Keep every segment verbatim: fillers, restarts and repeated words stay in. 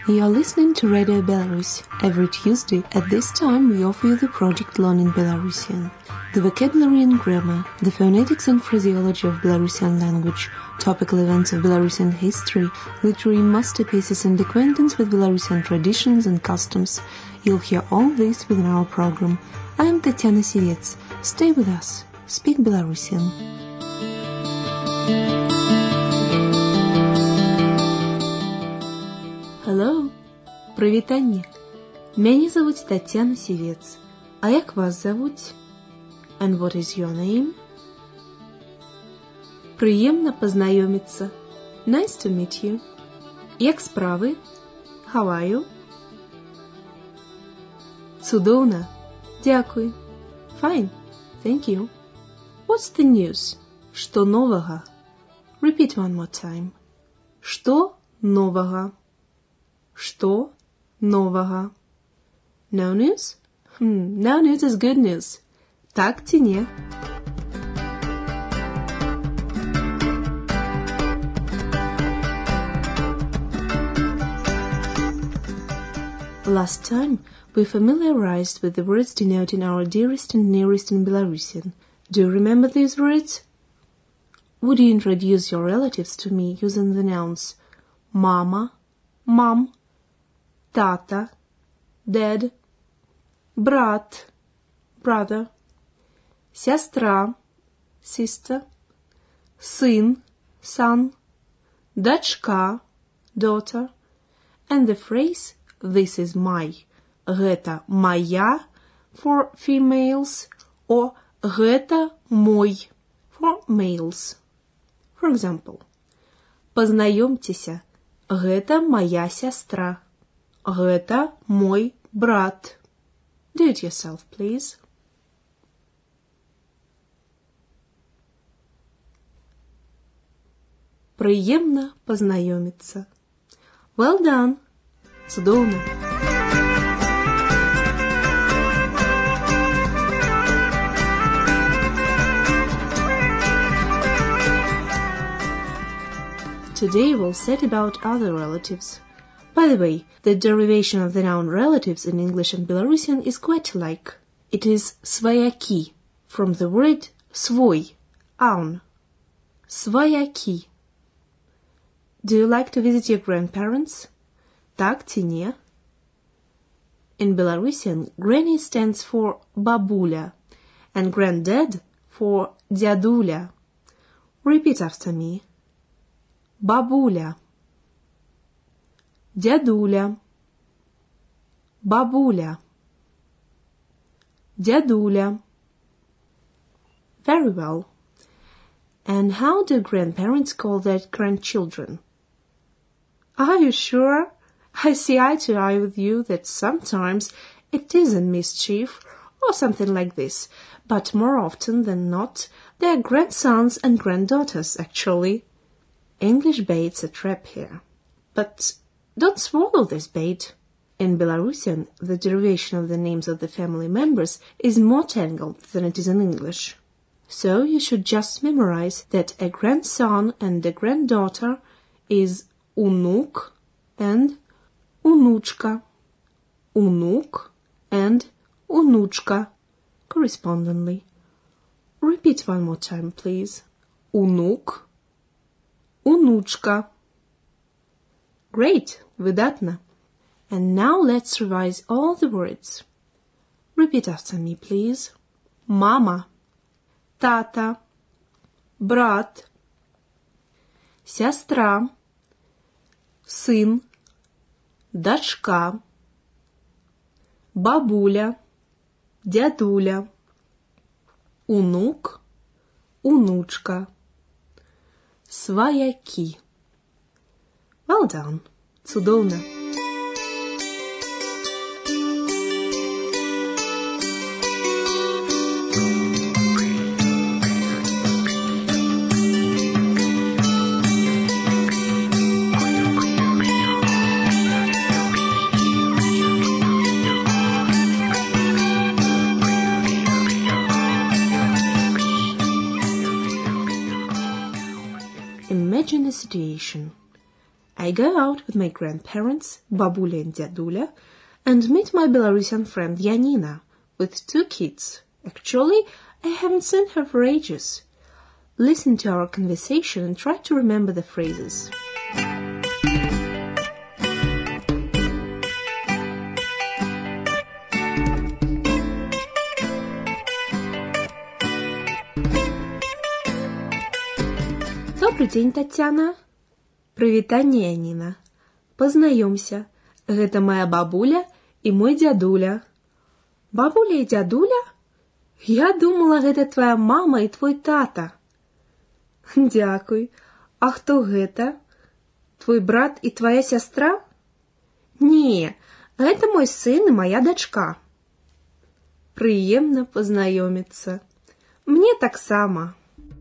You are listening to Radio Belarus. Every Tuesday at this time we offer you the project Learning Belarusian. The vocabulary and grammar, the phonetics and phraseology of Belarusian language, topical events of Belarusian history, literary masterpieces and acquaintance with Belarusian traditions and customs. You'll hear all this within our program. I am Tatiana Sivets. Stay with us. Speak Belarusian. Hello. Привітання. Мене зовут Тatiana Sivets. А як вас зовут? And what is your name? Приємно познайомитися. Nice to meet you. Як справи? How are you? Чудово. Дякую. Fine. Thank you. What's the news? Що нового? Repeat one more time. Що нового? Что нового? No news? Hmm, no news is good news. Так чи ні? Last time, we familiarized with the words denoting our dearest and nearest in Belarusian. Do you remember these words? Would you introduce your relatives to me using the nouns mama, mom, tata, dad, brat, brother, сестра, sister, сын, son, дочка, daughter, and the phrase this is my, гэта моя for females or гэта мой for males. For example, познайомьтеся, гэта моя сестра, гэта мой брат. Do it yourself, please. Приємно познайомитися. Well done. Чудово. Today we'll set about other relatives. By the way, the derivation of the noun relatives in English and Belarusian is quite alike. It is свояки, from the word свой, own. Свояки. Do you like to visit your grandparents? Так чи ні? In Belarusian, granny stands for бабуля and granddad for дядуля. Repeat after me. Бабуля. Дядуля. Бабуля. Дядуля. Very well. And how do grandparents call their grandchildren? Are you sure? I see eye to eye with you that sometimes it is a mischief or something like this, but more often than not, they are grandsons and granddaughters, actually. English baits a trap here. But don't swallow this bait. In Belarusian, the derivation of the names of the family members is more tangled than it is in English. So you should just memorize that a grandson and a granddaughter is unuk and unuchka. Unuk and unuchka, correspondingly. Repeat one more time, please. Unuk, unuchka. Great, выдатно. And now let's revise all the words. Repeat after me, please. Mama, tata, брат, сестра, сын, дочка, бабуля, дядуля, унук, унучка, свояки. Well done. Чудовно. Imagine a situation. I go out with my grandparents, Babuля and Dyaduля, and meet my Belarusian friend Yanina with two kids. Actually, I haven't seen her for ages. Listen to our conversation and try to remember the phrases. Добрый день, Татьяна. Прывітанне, Яніна. Пазнаёмся. Гэта моя бабуля і мой дзядуля. Бабуля і дзядуля? Я думала, гэта твоя мама і твой тата. Дзякуй. А хто гэта? Твой брат і твоя сястра? Не, гэта мой сын і моя дачка. Прыемна пазнаёміцца. Мне таксама.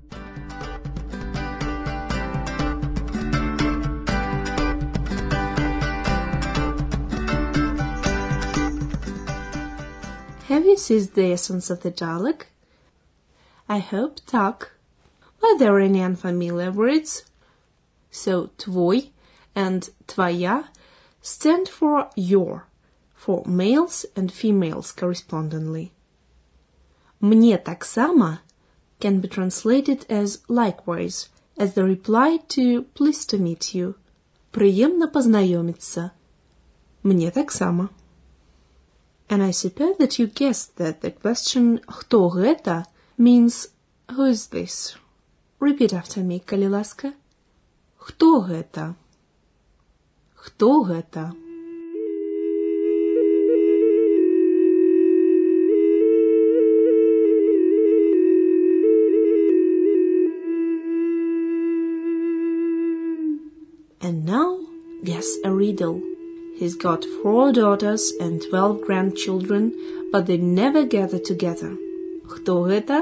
Have you seized the essence of the dialogue? I hope так. Are there any unfamiliar words? So, твой and твоя stand for your, for males and females correspondingly. Мне таксама can be translated as likewise, as the reply to pleased to meet you. Прыемна пазнаёміцца. Мне таксама. And I suppose that you guessed that the question «Хто гэта?» means «Who is this?» Repeat after me, калі ласка. Хто гэта? Хто гэта? And now, guess a riddle. He's got four daughters and twelve grandchildren, but they never gather together. Хто гэта?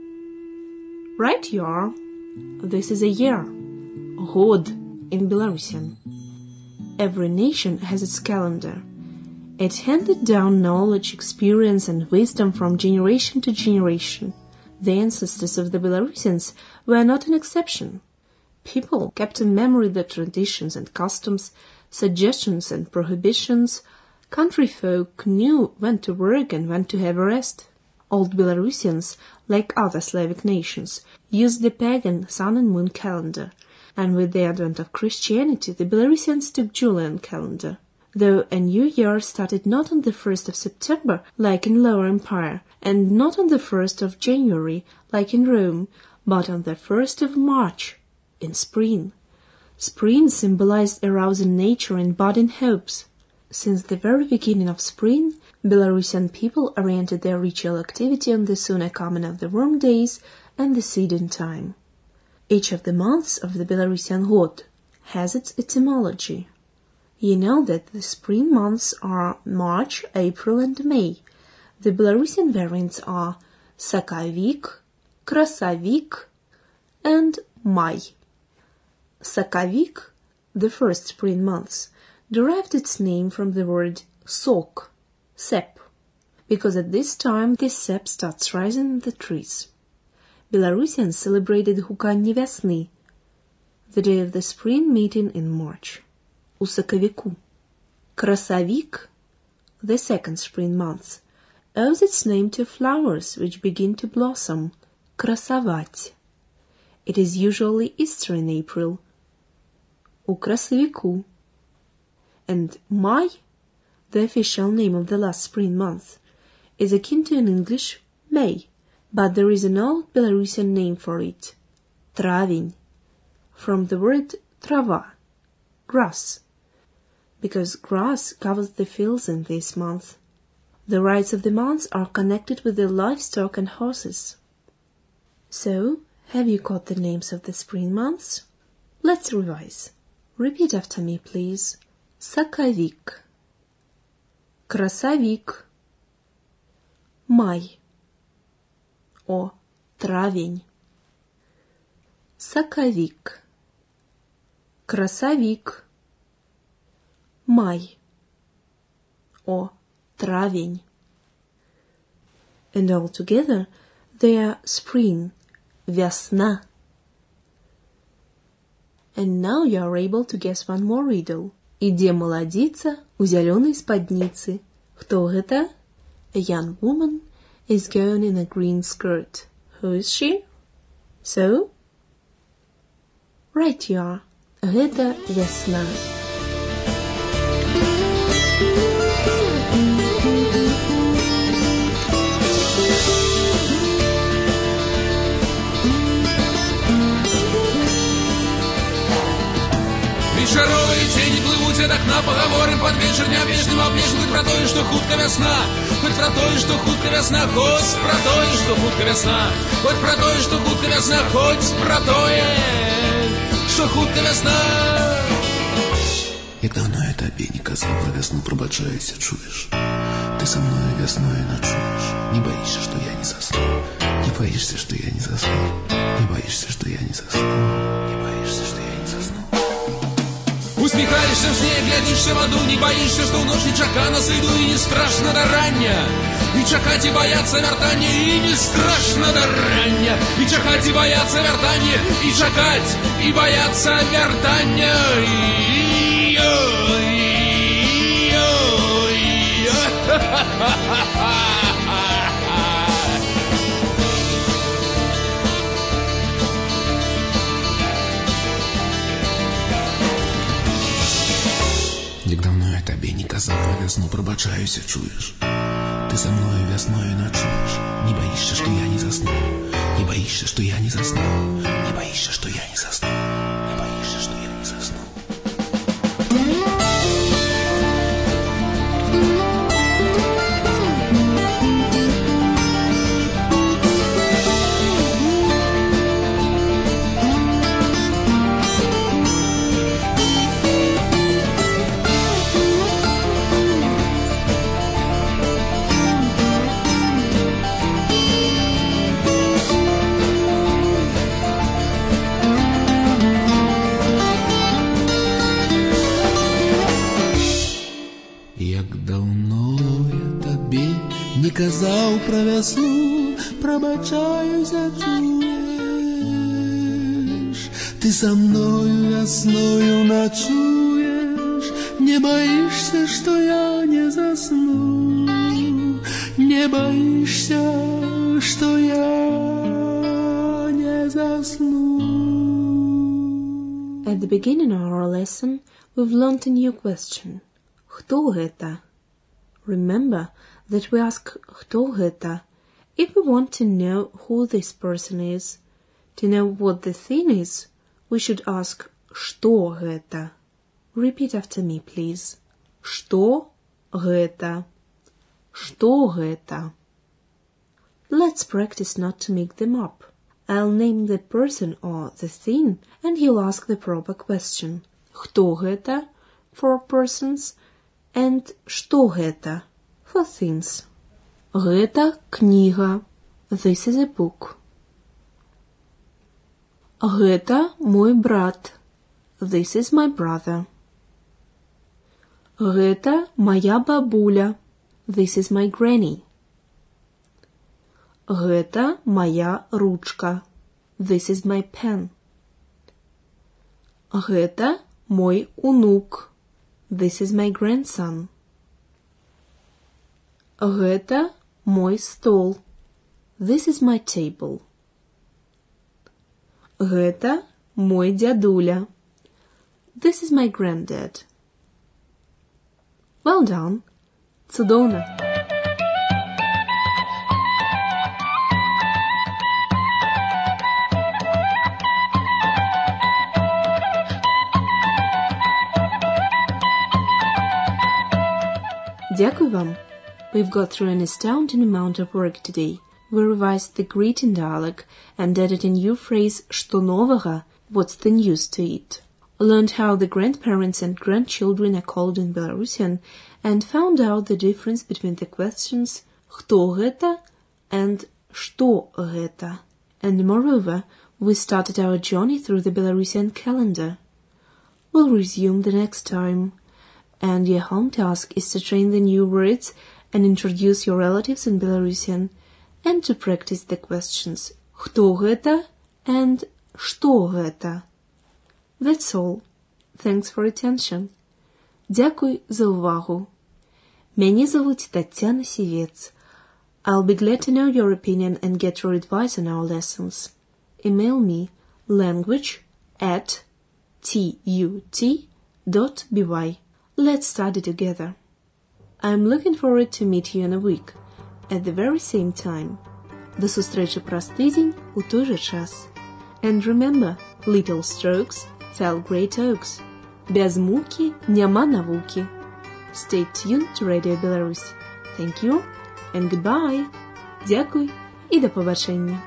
Right you are. This is a year. Год in Belarusian. Every nation has its calendar. It handed down knowledge, experience and wisdom from generation to generation. The ancestors of the Belarusians were not an exception. People kept in memory the traditions and customs, suggestions and prohibitions. Country folk knew when to work and when to have a rest. Old Belarusians, like other Slavic nations, used the pagan sun and moon calendar, and with the advent of Christianity, the Belarusians took Julian calendar. Though a new year started not on the first of September, like in Lower Empire, and not on the first of January, like in Rome, but on the first of March, in spring. Spring symbolized arousing nature and budding hopes. Since the very beginning of spring, Belarusian people oriented their ritual activity on the sooner coming of the warm days and the seeding time. Each of the months of the Belarusian God has its etymology. You know that the spring months are March, April and May. The Belarusian variants are Sakavik, Krasavik and May. Sakavik, the first spring months, derived its name from the word sok, sap, because at this time the sap starts rising in the trees. Belarusians celebrated Гуканне весны, the day of the spring meeting in March, у Сакавику. Krasavik, the second spring month, owes its name to flowers which begin to blossom, красовать. It is usually Easter in April, у Красавику. And May, the official name of the last spring month, is akin to in English May, but there is an old Belarusian name for it, Travень, from the word trava, grass, because grass covers the fields in this month. The rites of the month are connected with the livestock and horses. So, have you caught the names of the spring months? Let's revise. Repeat after me, please. Sakavik, Красавик, Май or Травень. Sakavik, Красавик, Май or Травень. And all together they are spring, весна. And now you are able to guess one more riddle. Ідзе маладзіца у зялёнай спадніцы. Хто гэта? A young woman is going in a green skirt. Who is she? So? Right you are. Гэта вясна. Вечаровыя цені плывуць ад акна, пагаворым пад вечар нябежным абмежным пра тое, што хутка вясна, хоць пра тое, што хутка вясна, хоць пра тое, што хутка вясна, хоць пра тое, што хутка вясна, хоць пра тое, што хутка вясна. Як давно я табе не казаў пра вясну, прабачаюся, чуеш? Ты са мною вясною начуеш. Не баішся, што я не засну. Не баішся, што я не засну. Не баішся, што я не засну. Не баішся, што я не засну. Усміхаешся в сне, глядзішся в аду, не баішся, што ў ноч нечакана сыйду, і не страшна да рання. І чакаць і баяцца вяртання, і не страшна да рання. І чакаць і баяцца вяртання, і чакаць і баяцца вяртання. Як давно я табе не казаў пра вясну, прабачаюся, чуеш? Ты са мною вясною начуеш. Не баішся, што я не засну. Не баішся, што я не засну. Не баішся, што я не засну. Не баішся, што я не засну. Казаў пра вясну, прабачаюся, чуеш? Ты са мною вясною начуеш. Не баішся, што я не засну. Не баішся, што я не засну. At the beginning of our lesson, we've learned a new question. Хто гэта? Remember that we ask «Хто гэта?» if we want to know who this person is. To know what the thing is, we should ask «Што гэта?» Repeat after me, please. Што гэта? Што гэта? Let's practice not to make them up. I'll name the person or the thing, and you'll ask the proper question. Хто гэта? For persons, and што гэта? For things. Гэта кніга. This is a book. Гэта мой брат. This is my brother. Гэта моя бабуля. This is my granny. Гэта моя ручка. This is my pen. Гэта мой унук. This is my grandson. Гэта мой стол. This is my table. Гэта мой дзядуля. This is my granddad. Well done. Цудоўна. Дякую вам. We've got through an astounding amount of work today. We revised the greeting dialogue and added a new phrase «Што новага?» What's the news to it? Learned how the grandparents and grandchildren are called in Belarusian and found out the difference between the questions «Хто гэта?» and «Што гэта?» And moreover, we started our journey through the Belarusian calendar. We'll resume the next time. And your home task is to train the new words and introduce your relatives in Belarusian, and to practice the questions «Хто гэта?» and «Што гэта?» That's all. Thanks for attention. Дякую за увагу. Мене зовут Тетяна Сівець. I'll be glad to know your opinion and get your advice on our lessons. Email me language at tut dot by. Let's study together. I'm looking forward to meet you in a week, at the very same time. До зустрічі праз тиждень у той же час. And remember, little strokes tell great oaks. Без муки нема науки. Stay tuned to Radio Belarus. Thank you and goodbye. Дякую і до побачення.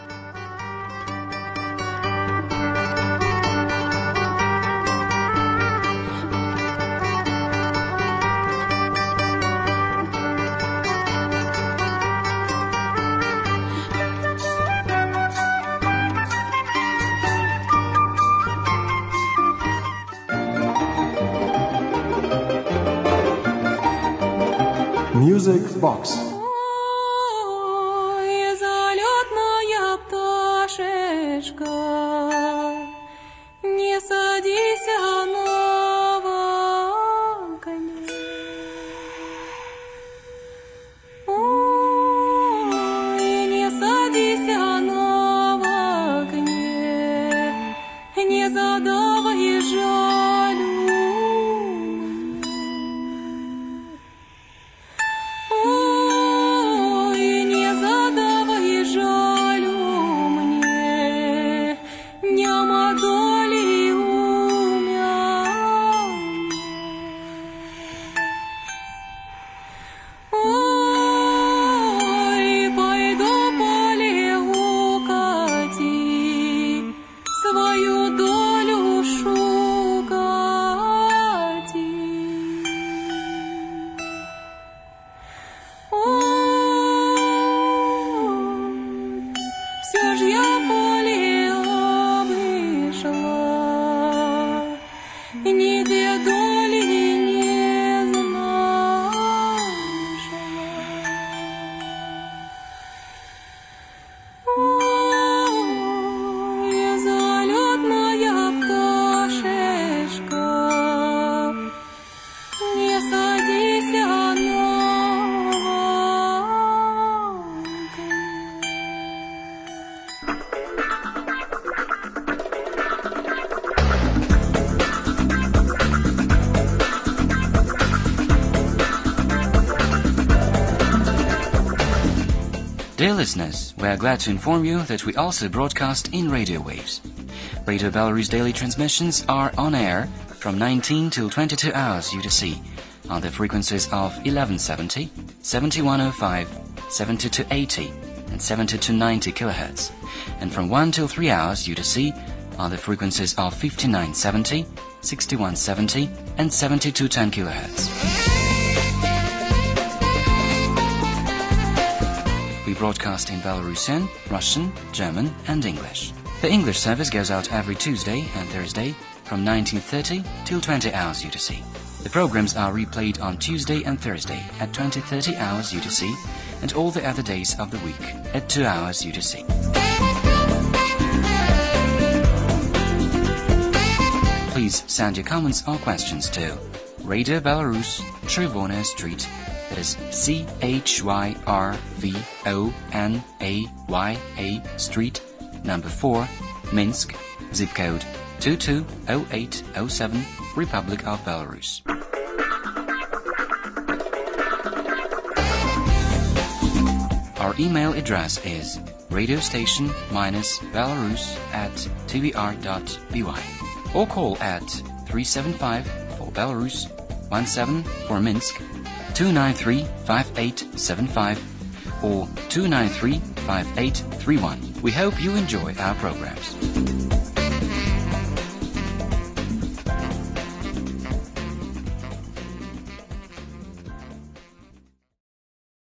Music Box. Ой, залетная пташечка, не садись на коня. Ой, не садись на коня, не задавай жалю. Dear listeners, we are glad to inform you that we also broadcast in radio waves. Radio Belarus daily transmissions are on air from nineteen till twenty-two hours U T C on the frequencies of eleven seventy, seventy-one oh five, seventy-two eighty and seventy-two ninety kilohertz, and from one till three hours U T C on the frequencies of fifty-nine seventy, sixty-one seventy and seventy-two ten kilohertz. We broadcast in Belarusian, Russian, German and English. The English service goes out every Tuesday and Thursday from nineteen thirty till twenty hours U T C. The programs are replayed on Tuesday and Thursday at twenty thirty hours U T C and all the other days of the week at two hours U T C. Please send your comments or questions to Radio Belarus, Chervona Street, that is C H Y R V O N A Y A Street, number four, Minsk, zip code two two oh eight oh seven, Republic of Belarus. Our email address is radiostation-belarus at tvr dot by or call at three seven five for Belarus, one seven for Minsk, two nine three, five eight seven five or two nine three, five eight three one. We hope you enjoy our programs.